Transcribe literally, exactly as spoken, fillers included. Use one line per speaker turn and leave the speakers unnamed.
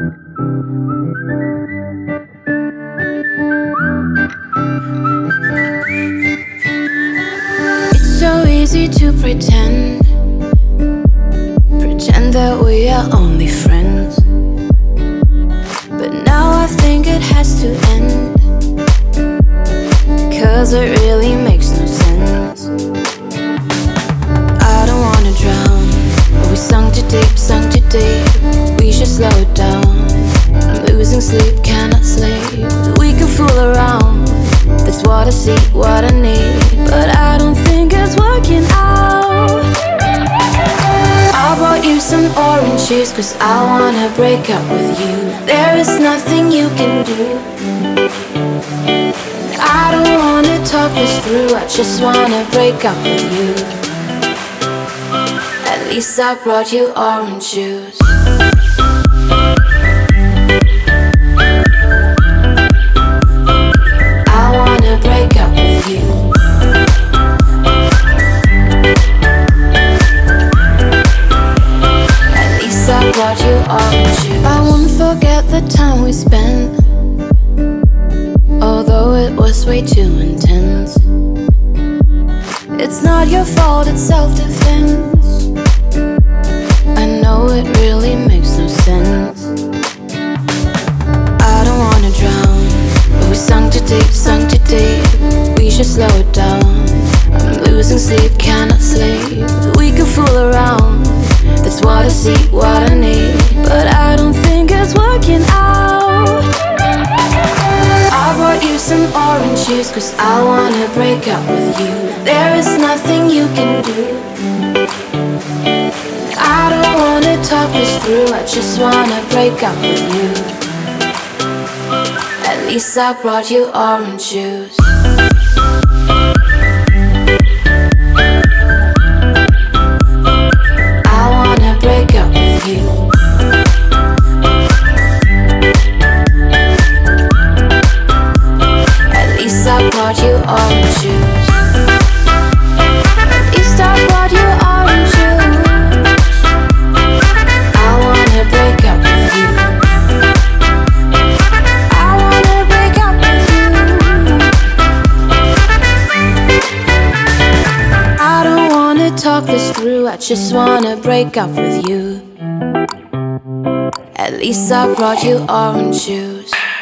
It's so easy to pretend, pretend that we are only friends. But now I think it has to end, cause it really makes no sense. I don't wanna drown, but we sunk too deep, sunk too deep. We should slow it down. I'm losing sleep, cannot sleep. We can fool around, that's what I see, what I need. But I don't think it's working out. I bought you some orange juice, cause I wanna break up with you. There is nothing you can do. I don't wanna talk this through, I just wanna break up with you. At least I brought you orange juice. I wanna break up with you. At least I brought you orange juice. I won't forget the time we spent, although it was way too intense. It's not your fault, it's self-defense. I know it really makes no sense. I don't wanna drown, but we sunk too deep, sunk too deep. We should slow it down. I'm losing sleep, cannot sleep. We can fool around, that's what I see, what I need. But I don't think it's working out. I brought you some orange juice, cause I wanna break up with you. There is nothing you can do. I don't wanna talk this through, I just wanna break up with you. At least I brought you orange juice. I wanna break up with you. At least I brought you orange juice. At least I brought you orange juice. I wanna break up with you. I wanna break up with you. I don't wanna talk this through, I just wanna break up with you. At least I brought you orange juice.